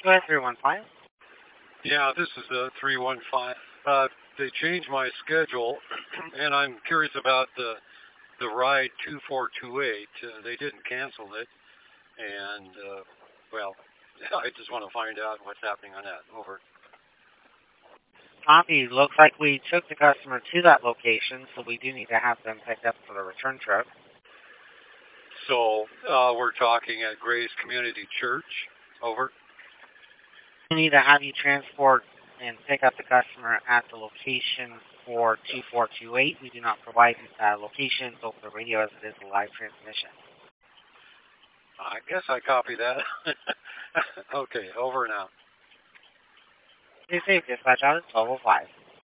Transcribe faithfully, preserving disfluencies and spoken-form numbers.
Go ahead, three one five. Yeah, this is the three one five. Uh, they changed my schedule, and I'm curious about the the ride two four two eight. Uh, they didn't cancel it, and uh, well, I just want to find out what's happening on that. Over. Copy. Looks like we took the customer to that location, so we do need to have them picked up for the return trip. So uh, we're talking at Grace Community Church. Over. We need to have you transport and pick up the customer at the location for two four two eight. We do not provide uh, locations over the radio as it is a live transmission. I guess I copy that. Okay, over now. Stay safe. Dispatch out at twelve oh five.